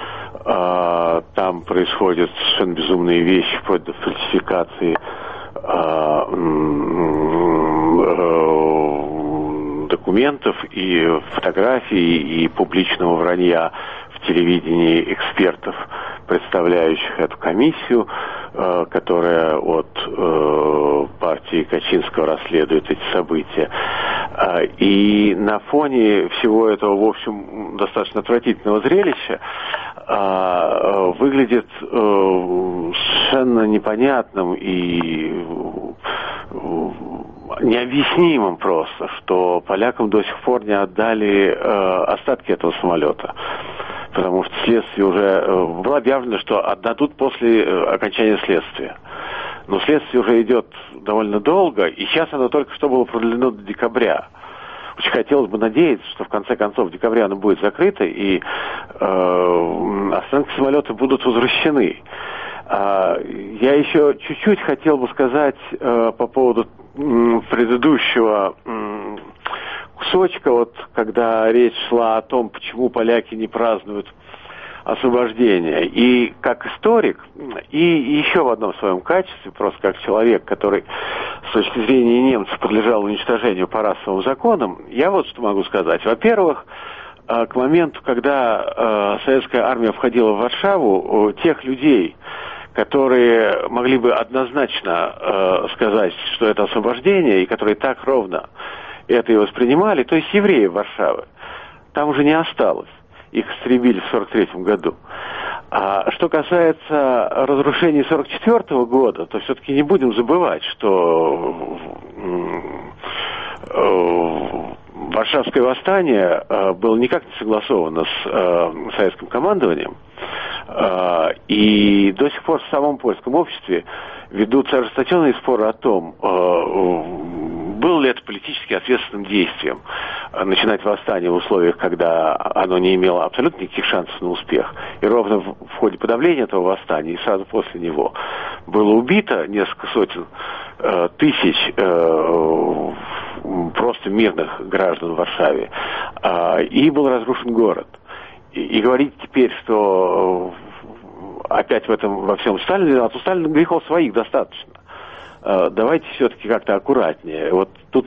Там происходят совершенно безумные вещи, вплоть до фальсификации документов и фотографий и публичного вранья в телевидении экспертов, представляющих эту комиссию, которая от партии Качинского расследует эти события. И на фоне всего этого, в общем, достаточно отвратительного зрелища выглядит совершенно непонятным и необъяснимым просто, что полякам до сих пор не отдали остатки этого самолета. Потому что следствие уже было объявлено, что отдадут после окончания следствия. Но следствие уже идет довольно долго, и сейчас оно только что было продлено до декабря. Очень хотелось бы надеяться, что в конце концов в декабре оно будет закрыто, и останки самолета будут возвращены. Я еще чуть-чуть хотел бы сказать по поводу предыдущего кусочка, вот когда речь шла о том, почему поляки не празднуют освобождение. И как историк, и еще в одном своем качестве, просто как человек, который с точки зрения немцев подлежал уничтожению по расовым законам, я вот что могу сказать. Во-первых, к моменту, когда советская армия входила в Варшаву, тех людей, которые могли бы однозначно сказать, что это освобождение, и которые так ровно это и воспринимали, то есть евреи Варшавы, там уже не осталось. Их истребили в 1943 году. А что касается разрушений 1944 года, то все-таки не будем забывать, что Варшавское восстание было никак не согласовано с советским командованием. И до сих пор в самом польском обществе ведутся ожесточенные споры о том, было ли это политически ответственным действием начинать восстание в условиях, когда оно не имело абсолютно никаких шансов на успех. И ровно в ходе подавления этого восстания и сразу после него было убито несколько сотен тысяч просто мирных граждан в Варшаве, и был разрушен город. И говорить теперь, что опять во всем Сталин, от Сталина грехов своих достаточно. Давайте все-таки как-то аккуратнее. Вот тут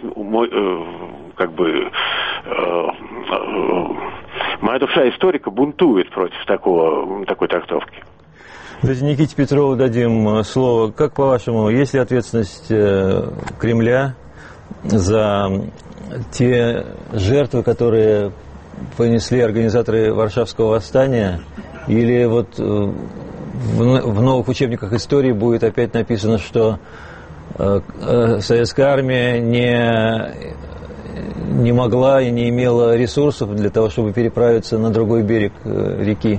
моя душа историка бунтует против такой трактовки. Давайте Никите Петрову дадим слово. Как, по-вашему, есть ли ответственность Кремля за те жертвы, которые понесли организаторы Варшавского восстания? Или вот в новых учебниках истории будет опять написано, что советская армия не могла и не имела ресурсов для того, чтобы переправиться на другой берег реки?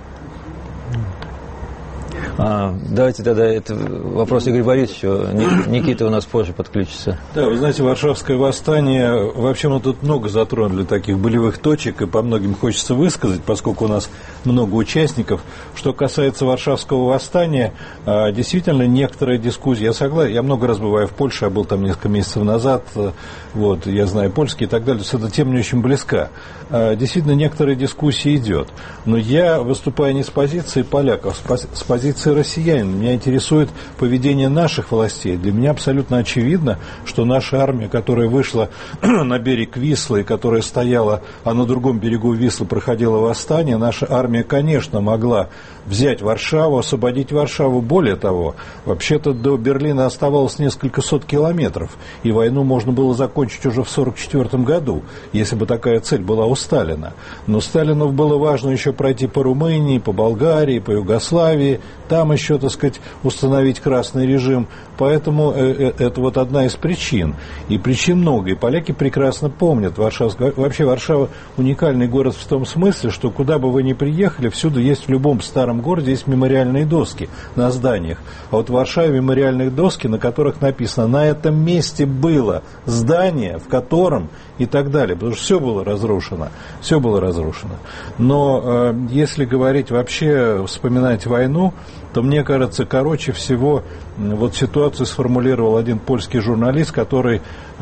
Давайте тогда это вопрос Игоря Борисовича. Никита у нас позже подключится. Да, вы знаете, Варшавское восстание, вообще мы тут много затронули таких болевых точек, и по многим хочется высказать, поскольку у нас много участников. Что касается Варшавского восстания, действительно, некоторые дискуссии, я согласен, я много раз бываю в Польше, я был там несколько месяцев назад, вот, я знаю польский и так далее, то есть эта тема мне очень близка. Действительно, некоторые дискуссии идет. Но я выступаю не с позиции поляков, с позиции россиянин. Меня интересует поведение наших властей. Для меня абсолютно очевидно, что наша армия, которая вышла на берег Вислы, которая стояла, а на другом берегу Вислы проходило восстание, наша армия, конечно, могла взять Варшаву, освободить Варшаву. Более того, вообще-то до Берлина оставалось несколько сот километров, и войну можно было закончить уже в 1944 году, если бы такая цель была у Сталина. Но Сталину было важно еще пройти по Румынии, по Болгарии, по Югославии, там еще, так сказать, установить красный режим. Поэтому это вот одна из причин. И причин много. И поляки прекрасно помнят. Вообще Варшава уникальный город в том смысле, что куда бы вы ни приехали, всюду есть, в любом старом городе есть мемориальные доски на зданиях. А вот в Варшаве мемориальные доски, на которых написано: на этом месте было здание, в котором и так далее. Потому что все было разрушено. Все было разрушено. Но если говорить вообще, вспоминать войну, то мне кажется, короче всего вот ситуацию сформулировал один польский журналист, который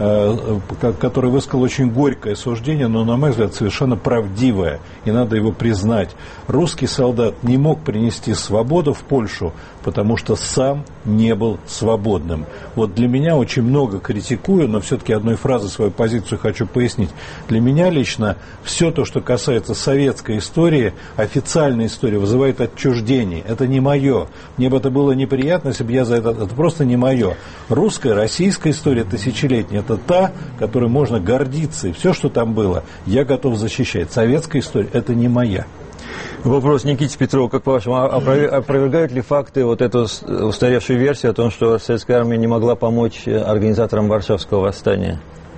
высказал очень горькое суждение, но, на мой взгляд, совершенно правдивое, и надо его признать. Русский солдат не мог принести свободу в Польшу, потому что сам не был свободным. Вот для меня, очень много критикую, но все-таки одной фразой свою позицию хочу пояснить. Для меня лично все то, что касается советской истории, официальной истории, вызывает отчуждение. Это не мое. Мне бы это было неприятно, если бы я за это просто не мое. Русская, российская история тысячелетняя, это та, которой можно гордиться. И все, что там было, я готов защищать. Советская история, это не моя. Вопрос Никите Петрову, как по-вашему, опровергают ли факты вот эту устаревшую версию о том, что советская армия не могла помочь организаторам Варшавского восстания?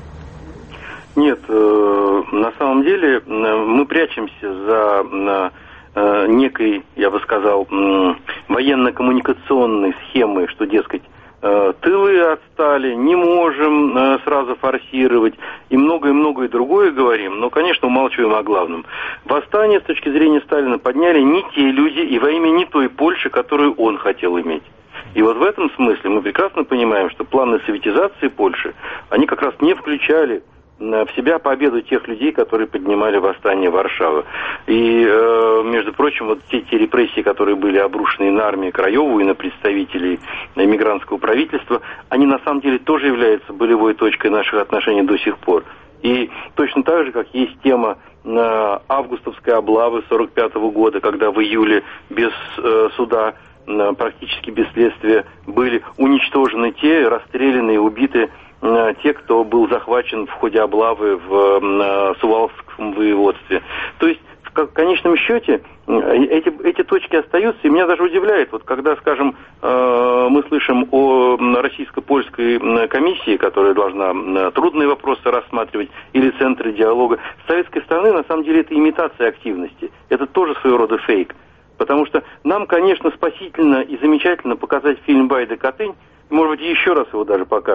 Нет, на самом деле мы прячемся за некой, я бы сказал, военно-коммуникационной схемой, что, дескать, тылы отстали, не можем сразу форсировать, и многое другое говорим, но, конечно, умалчиваем о главном. Восстание, с точки зрения Сталина, подняли не те люди и во имя не той Польши, которую он хотел иметь. И вот в этом смысле мы прекрасно понимаем, что планы советизации Польши, они как раз не включали в себя победу тех людей, которые поднимали восстание Варшавы. И, между прочим, вот все те репрессии, которые были обрушены на армию краевую, и на представителей эмигрантского правительства, они на самом деле тоже являются болевой точкой наших отношений до сих пор. И точно так же, как есть тема августовской облавы 1945 года, когда в июле без суда, практически без следствия, были уничтожены те, расстреляны и убиты те, кто был захвачен в ходе облавы в Сувалском воеводстве. То есть, в конечном счете, эти точки остаются, и меня даже удивляет, вот когда, скажем, мы слышим о российско-польской комиссии, которая должна трудные вопросы рассматривать, или центры диалога, с советской стороны, на самом деле, это имитация активности. Это тоже своего рода фейк. Потому что нам, конечно, спасительно и замечательно показать фильм «Байда Катынь», может быть, еще раз его даже покажут.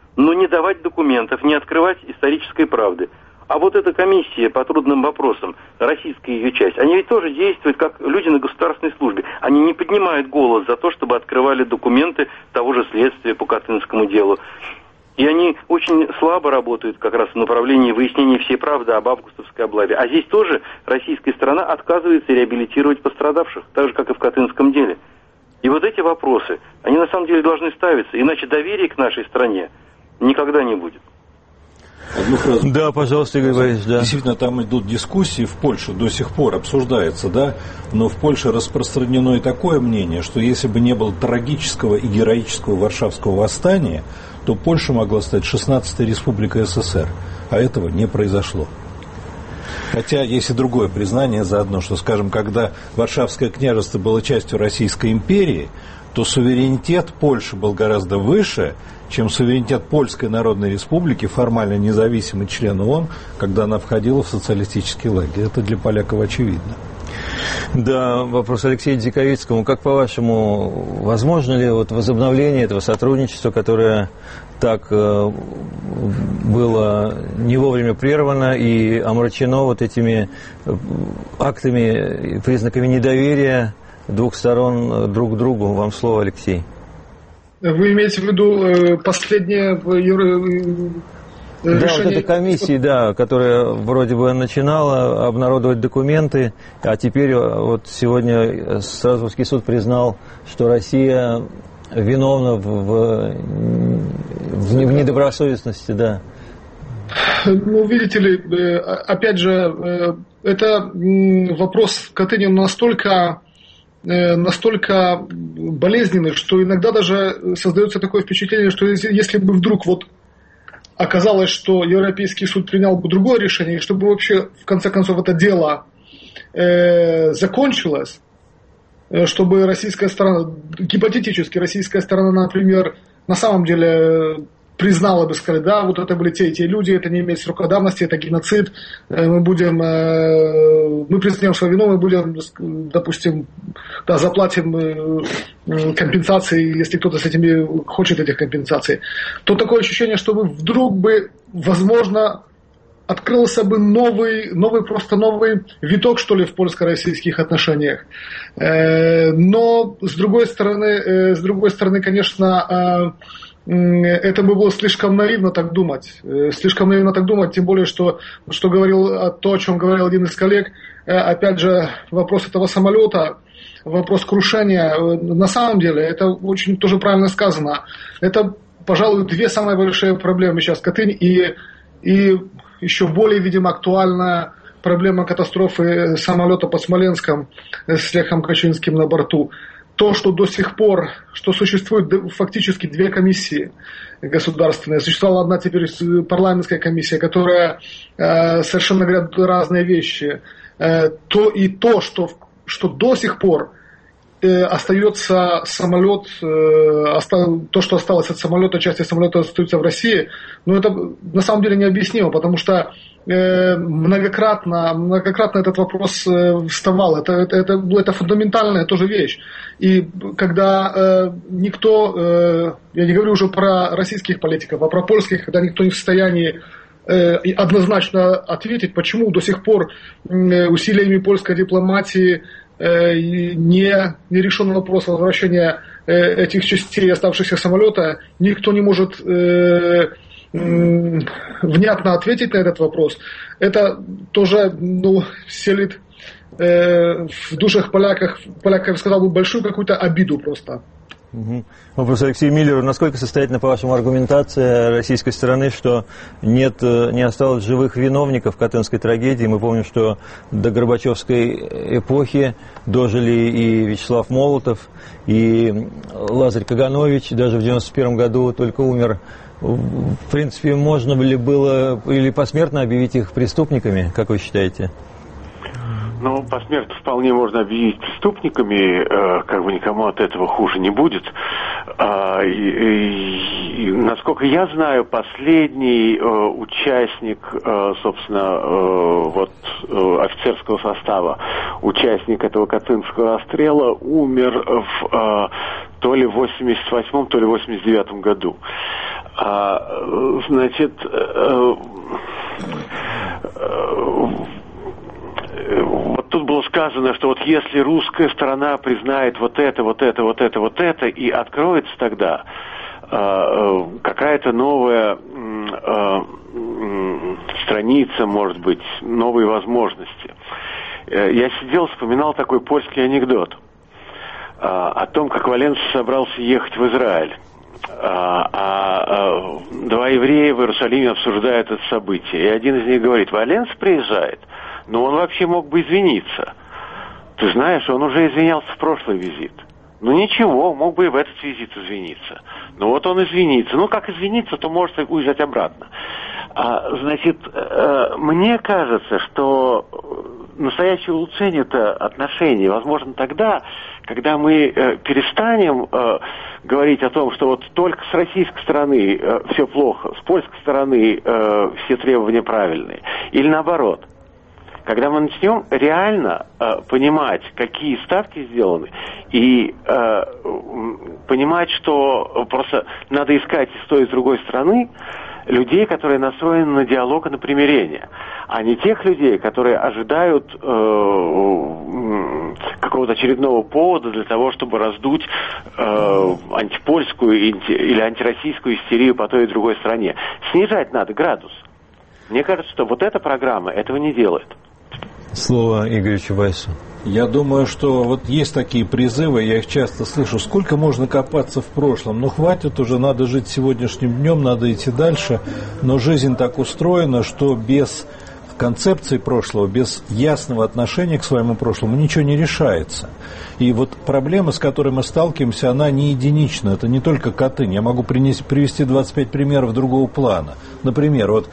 но не давать документов, не открывать исторической правды. А вот эта комиссия по трудным вопросам, российская ее часть, они ведь тоже действуют как люди на государственной службе. Они не поднимают голос за то, чтобы открывали документы того же следствия по Катынскому делу. И они очень слабо работают как раз в направлении выяснения всей правды об августовской облаве. А здесь тоже российская сторона отказывается реабилитировать пострадавших, так же, как и в Катынском деле. И вот эти вопросы, они на самом деле должны ставиться, иначе доверия к нашей стране никогда не будет. Одну фразу. Да, пожалуйста, Игорь Борисович, да. Действительно, там идут дискуссии в Польше, до сих пор обсуждается, да, но в Польше распространено и такое мнение, что если бы не было трагического и героического Варшавского восстания, то Польша могла стать 16-й республикой СССР, а этого не произошло. Хотя есть и другое признание заодно, что, скажем, когда Варшавское княжество было частью Российской империи, то суверенитет Польши был гораздо выше, чем суверенитет Польской Народной Республики, формально независимый член ООН, когда она входила в социалистический лагерь. Это для поляков очевидно. Да, вопрос Алексею Диковицкому. Как по-вашему, возможно ли вот возобновление этого сотрудничества, которое так было не вовремя прервано и омрачено вот этими актами и признаками недоверия двух сторон друг к другу? Вам слово, Алексей. Вы имеете в виду последнее да, решение? вот эта комиссия, да, которая вроде бы начинала обнародовать документы, а теперь вот сегодня Страсбургский суд признал, что Россия виновна в недобросовестности, да. Ну, видите ли, опять же, это вопрос в Катыни настолько болезненный, что иногда даже создается такое впечатление, что если бы вдруг вот оказалось, что Европейский суд принял бы другое решение, и чтобы вообще в конце концов это дело закончилось, чтобы российская сторона, гипотетически российская сторона, например, на самом деле признала бы, сказали, да, вот это были те и те люди, это не имеет срока давности, это геноцид, мы признаем свою вину, мы будем, допустим, да, заплатим компенсации, если кто-то с этими хочет этих компенсаций, то такое ощущение, что вдруг бы, возможно, открылся бы новый виток, что ли, в польско-российских отношениях. Но, с другой стороны, конечно, это бы было слишком наивно так думать. Тем более, что говорил, то, о чем говорил один из коллег, опять же, вопрос этого самолета, вопрос крушения, на самом деле, это очень тоже правильно сказано. Это, пожалуй, две самые большие проблемы сейчас. Катынь и еще более, видимо, актуальная проблема катастрофы самолета под Смоленском с Лехом Качинским на борту. То, что до сих пор, что существует фактически две комиссии государственные. Существовала одна теперь парламентская комиссия, которая совершенно говорят разные вещи. То, что до сих пор остается самолет, то, что осталось от самолета, части самолета остаются в России, но это на самом деле необъяснимо, потому что многократно этот вопрос вставал. Это фундаментальная тоже вещь. И когда никто, я не говорю уже про российских политиков, а про польских, когда никто не в состоянии однозначно ответить, почему до сих пор усилиями польской дипломатии не решен вопрос возвращения этих частей оставшихся самолета, никто не может внятно ответить на этот вопрос. Это тоже селит в душах поляков, я бы сказал, большую какую-то обиду просто. Угу. Вопрос Алексею Миллеру. Насколько состоятельна, по-вашему, аргументация российской стороны, что не осталось живых виновников Катынской трагедии? Мы помним, что до Горбачевской эпохи дожили и Вячеслав Молотов, и Лазарь Каганович, даже в 1991 году только умер. В принципе, можно ли было или посмертно объявить их преступниками, как вы считаете? Ну, посмертно вполне можно объявить преступниками, как бы никому от этого хуже не будет. И, насколько я знаю, последний участник, собственно, офицерского состава, участник этого Катынского расстрела, умер то ли в 88-м, то ли в 89-м году. Значит, вот тут было сказано, что вот если русская сторона признает вот это и откроется тогда какая-то новая страница, может быть, новые возможности. Я сидел, вспоминал такой польский анекдот о том, как Валенса собрался ехать в Израиль. Два еврея в Иерусалиме обсуждают это событие. И один из них говорит: Валенса приезжает, но он вообще мог бы извиниться. Ты знаешь, он уже извинялся в прошлый визит. Ну ничего, мог бы и в этот визит извиниться. Ну вот он извинится. Ну как извиниться, то может уезжать обратно. Значит, мне кажется, что настоящее улучшение-то отношений возможно тогда, когда мы перестанем говорить о том, что вот только с российской стороны все плохо, с польской стороны все требования правильные. Или наоборот. Когда мы начнем реально понимать, какие ставки сделаны, и понимать, что просто надо искать с той и с другой стороны людей, которые настроены на диалог и на примирение, а не тех людей, которые ожидают какого-то очередного повода для того, чтобы раздуть антипольскую или антироссийскую истерию по той и другой стороне. Снижать надо градус. Мне кажется, что вот эта программа этого не делает. Слово Игорю Чубайсу. Я думаю, что вот есть такие призывы, я их часто слышу: сколько можно копаться в прошлом, ну хватит уже, надо жить сегодняшним днем, надо идти дальше. Но жизнь так устроена, что без концепции прошлого, без ясного отношения к своему прошлому ничего не решается. И вот проблема, с которой мы сталкиваемся, она не единична, это не только Катынь. Я могу привести 25 примеров другого плана. Например, вот,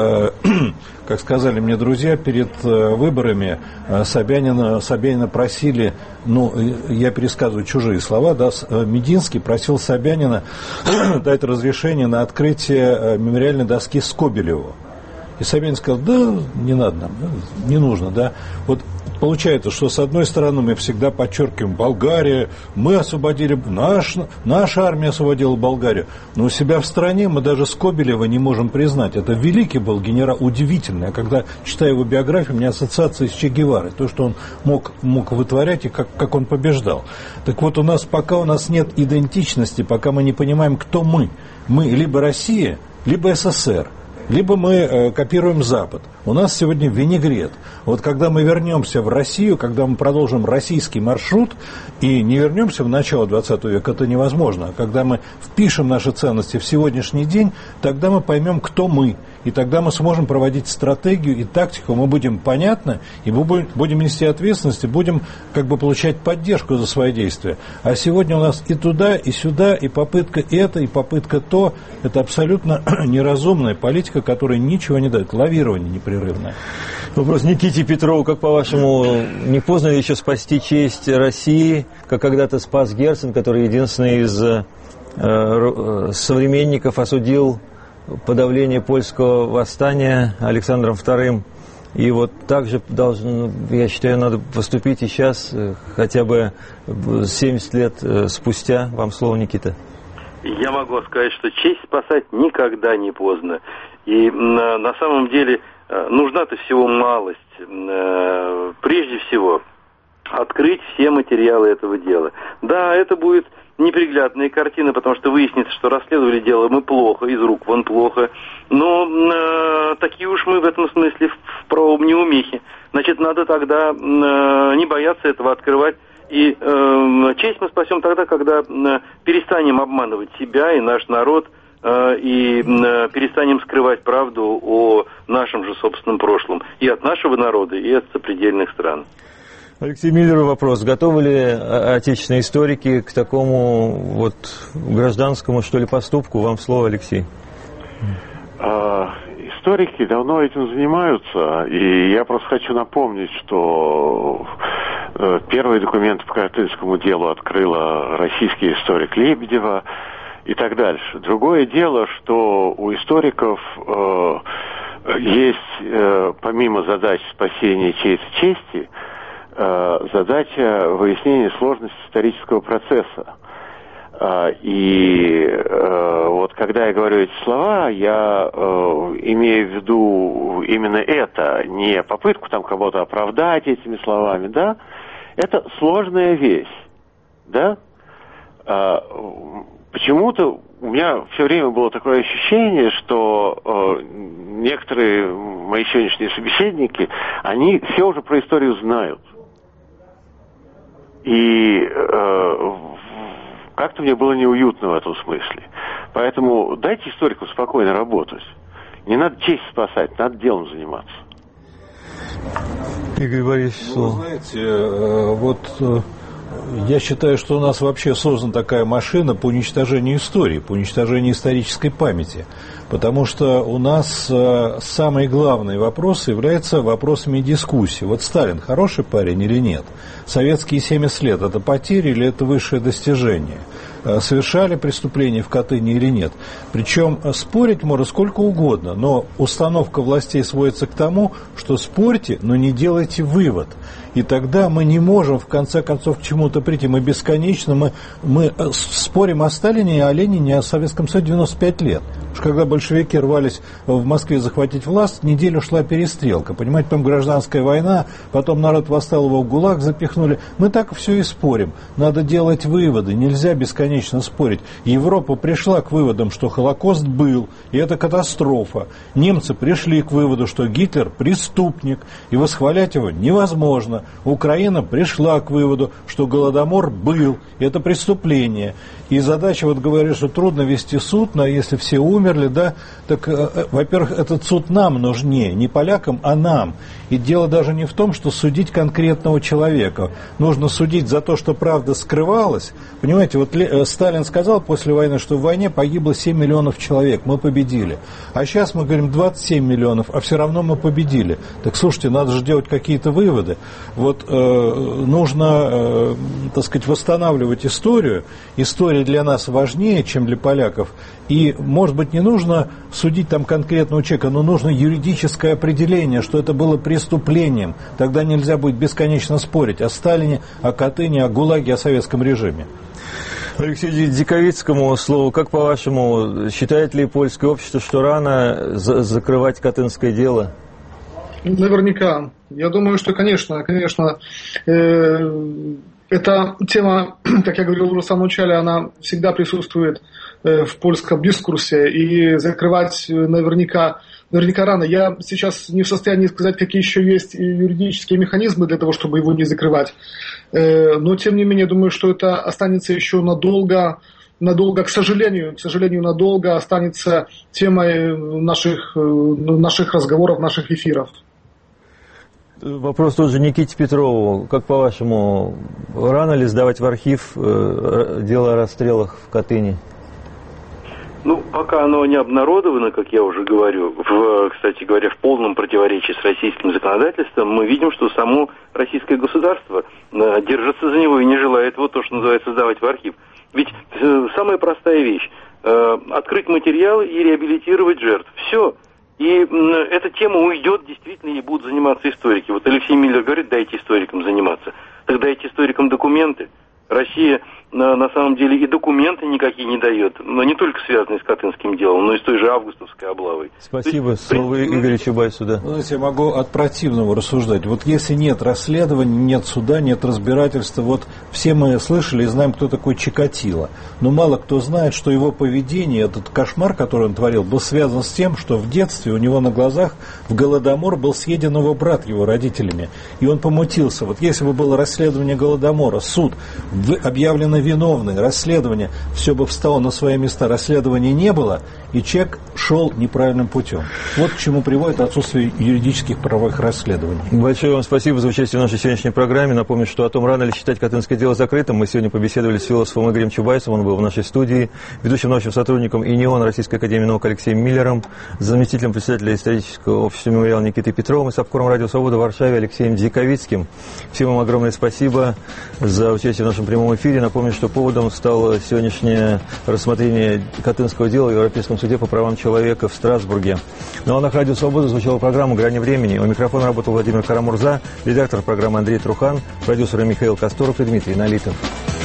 как сказали мне друзья, перед выборами Собянина просили, ну, я пересказываю чужие слова, да, Мединский просил Собянина дать разрешение на открытие мемориальной доски Скобелеву. И Собянин сказал: да, не надо нам, не нужно, да. Вот получается, что с одной стороны мы всегда подчеркиваем: Болгария, мы освободили, наша армия освободила Болгарию, но у себя в стране мы даже Скобелева не можем признать. Это великий был генерал, удивительный. А когда читаю его биографию, у меня ассоциация с Че Геварой, то, что он мог вытворять и как он побеждал. Так вот, пока у нас нет идентичности, пока мы не понимаем, кто мы либо Россия, либо СССР, либо мы копируем Запад. У нас сегодня винегрет. Вот когда мы вернемся в Россию, когда мы продолжим российский маршрут и не вернемся в начало 20 века, это невозможно. А когда мы впишем наши ценности в сегодняшний день, тогда мы поймем, кто мы. И тогда мы сможем проводить стратегию и тактику, мы будем понятны, и мы будем нести ответственность, и будем как бы получать поддержку за свои действия. А сегодня у нас и туда, и сюда, и попытка это, и попытка то. Это абсолютно неразумная политика, которая ничего не дает. Лавирование непрерывное. Вопрос Никите Петрову. Как, по-вашему, не поздно ли еще спасти честь России, как когда-то спас Герцен, который единственный из современников осудил подавление польского восстания Александром II. И вот так же я считаю, надо поступить и сейчас, хотя бы 70 лет спустя. Вам слово, Никита. Я могу сказать, что честь спасать никогда не поздно. И на самом деле нужна-то всего малость. Прежде всего, открыть все материалы этого дела. Да, это будет неприглядные картины, потому что выяснится, что расследовали дело мы плохо, из рук вон плохо, но такие уж мы в этом смысле в правом неумехе. Значит, надо тогда не бояться этого открывать. И честь мы спасем тогда, когда перестанем обманывать себя и наш народ, и перестанем скрывать правду о нашем же собственном прошлом. И от нашего народа, и от сопредельных стран. Алексей Миллеру вопрос. Готовы ли отечественные историки к такому вот гражданскому, что ли, поступку? Вам слово, Алексей. Историки давно этим занимаются, и я просто хочу напомнить, что первые документы по Катынскому делу открыла российский историк Лебедева и так дальше. Другое дело, что у историков есть, помимо задач спасения чести, задача выяснения сложности исторического процесса. И вот когда я говорю эти слова, я имею в виду именно это, не попытку там кого-то оправдать этими словами, да? Это сложная вещь, да? Почему-то у меня все время было такое ощущение, что некоторые мои сегодняшние собеседники, они все уже про историю знают. И как-то мне было неуютно в этом смысле. Поэтому дайте историкам спокойно работать. Не надо честь спасать, надо делом заниматься. Игорь Борисович, вы знаете, вот я считаю, что у нас вообще создана такая машина по уничтожению истории, по уничтожению исторической памяти. Потому что у нас самый главный вопрос является вопросами дискуссии. Вот Сталин хороший парень или нет? Советские 70 лет – это потери или это высшее достижение? Совершали преступления в Катыни или нет? Причем спорить можно сколько угодно, но установка властей сводится к тому, что спорьте, но не делайте вывод. И тогда мы не можем, в конце концов, к чему-то прийти. Мы бесконечно, мы спорим о Сталине и о Ленине, о Советском Союзе 95 лет. Потому что когда большевики рвались в Москве захватить власть, неделю шла перестрелка. Понимаете, потом гражданская война, потом народ восстал, его в ГУЛАГ запихнули. Мы так все и спорим. Надо делать выводы, нельзя бесконечно спорить. Европа пришла к выводам, что Холокост был, и это катастрофа. Немцы пришли к выводу, что Гитлер преступник, и восхвалять его невозможно. Украина пришла к выводу, что Голодомор был, и это преступление. И задача, вот говорят, что трудно вести суд, но если все умерли, да, так, во-первых, этот суд нам нужнее, не полякам, а нам. И дело даже не в том, что судить конкретного человека. Нужно судить за то, что правда скрывалась. Понимаете, вот Сталин сказал после войны, что в войне погибло 7 миллионов человек, мы победили. А сейчас мы говорим 27 миллионов, а все равно мы победили. Так слушайте, надо же делать какие-то выводы. Вот нужно, так сказать, восстанавливать историю. История для нас важнее, чем для поляков. И, может быть, не нужно судить там конкретного человека, но нужно юридическое определение, что это было преступлением. Тогда нельзя будет бесконечно спорить о Сталине, о Катыни, о ГУЛАГе, о советском режиме. Алексею Диковицкому слово. Как, по-вашему, считает ли польское общество, что рано закрывать катынское дело? Наверняка. Я думаю, что, конечно, эта тема, как я говорил уже в самом начале, она всегда присутствует в польском дискурсе, и закрывать наверняка рано. Я сейчас не в состоянии сказать, какие еще есть юридические механизмы для того, чтобы его не закрывать. Но, тем не менее, думаю, что это останется еще надолго, к сожалению, надолго останется темой наших разговоров, наших эфиров. Вопрос тоже Никите Петрову. Как по-вашему, рано ли сдавать в архив дело о расстрелах в Катыни? Ну, пока оно не обнародовано, как я уже говорю, кстати говоря, в полном противоречии с российским законодательством, мы видим, что само российское государство держится за него и не желает его, то, что называется, сдавать в архив. Ведь самая простая вещь – открыть материалы и реабилитировать жертв. Все. И эта тема уйдет, действительно, и будут заниматься историки. Вот Алексей Миллер говорит, дайте историкам заниматься. Так дайте историкам документы. Россия на самом деле и документы никакие не дает, но не только связанные с Катынским делом, но и с той же августовской облавой. Спасибо. Слово Игорю Чубайсу, да. Знаете, я могу от противного рассуждать. Вот если нет расследования, нет суда, нет разбирательства, вот все мы слышали и знаем, кто такой Чикатило. Но мало кто знает, что его поведение, этот кошмар, который он творил, был связан с тем, что в детстве у него на глазах в Голодомор был съеден его брат его родителями. И он помутился. Вот если бы было расследование Голодомора, суд, объявлено виновный, расследование, все бы встало на свои места, расследования не было, и человек шел неправильным путем. Вот к чему приводит отсутствие юридических правовых расследований. Большое вам спасибо за участие в нашей сегодняшней программе. Напомню, что о том, рано ли считать катынское дело закрытым, мы сегодня побеседовали с философом Игорем Чубайсом, он был в нашей студии, ведущим научным сотрудником ИНИОН Российской академии наук Алексеем Миллером, заместителем председателя исторического общества «Мемориал» Никитой Петровым и совкором Радио Свобода в Варшаве Алексеем Диковицким. Всем вам огромное спасибо за участие в нашем прямом эфире. Напомню, что поводом стало сегодняшнее рассмотрение катынского дела в Европейском суде по правам человека в Страсбурге. На волнах Радио Свобода звучала программа «Грани времени». У микрофона работал Владимир Карамурза, редактор программы Андрей Трухан, продюсеры Михаил Косторов и Дмитрий Налитов.